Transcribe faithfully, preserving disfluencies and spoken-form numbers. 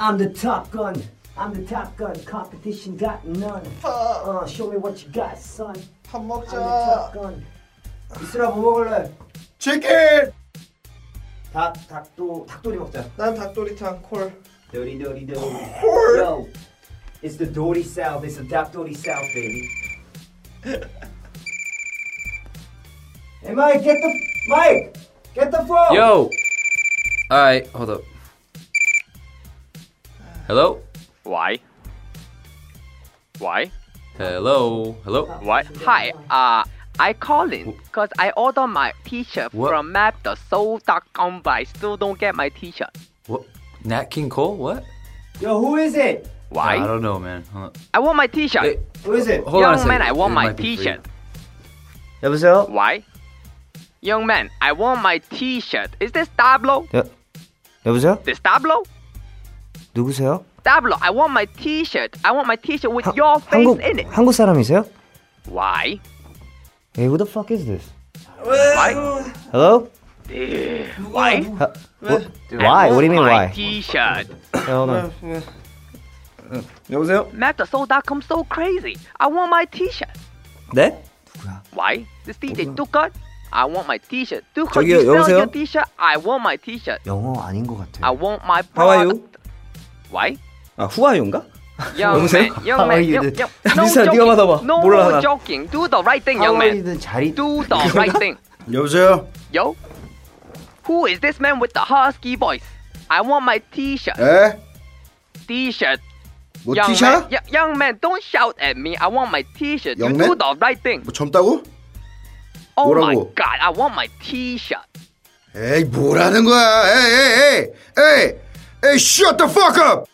I'm the top gun. I'm the top gun. Competition got none. Uh, show me what you got, son. 밥 I'm the 먹자. top gun. 이슬아 뭐 먹을래? 치킨. 닭, 닭도, 닭도리 먹자. 난 닭도리탕 콜. Dirty, dirty, dirty. 콜. Yo, it's the Dory South. It's the 닭도리 South, baby. Hey, Mike, get the Mike, get the phone. Yo. All right, hold up. Hello. Why? Why? Hello. Hello. Why? Hi. Uh, I calling because I order my T-shirt What? from map dot soul dot com, but I still don't get my T-shirt. What? Nat King Cole? What? Yo, who is it? Why? I don't know, man. Hold on. I want my T-shirt. Hey, Who is it? hold on a Young second. man, I want It my might be free. T-shirt. 여보세요? Why? Young man, I want my T-shirt. Is this Dablo? 여 여보세요? This Dablo? 누구세요? Dablo, I want my T-shirt. I want my T-shirt with your face 한국 in it. 한국 사람이세요? Why? Hey, who the fuck is this? Why? Hello? Eh, Why? Ha- what? I Why? What do you mean want my why? T-shirt. Hey, hold on. 여보세요? map dot soul dot com so crazy. I want my T-shirt. 네? Why? This D J too good. I want my T-shirt. Too good. 저기요, You sell 여보세요? your T-shirt. I want my T-shirt. 영어 아닌 것 같아요. I want my How are product. you? Why? 아, 후아유인가? Young 여보세요? man, young How are man, you? young, young, no 미스터, 네가 joking. 받아봐. No 몰라, 나. joking. Do the right thing, young man. 하와이든 자리. Do the right thing. 여보세요? Yo, who is this man with the husky voice? I want my T-shirt. 에? T-shirt. 뭐 young 티셔? man, y- young man, don't shout at me. I want my T-shirt. You Young do man? the right thing. 뭐 젊다고? Oh my 뭐라고? God, I want my T-shirt. 에이 뭐라는 거야? 에이 에이 에이 에이 에이 shut the fuck up!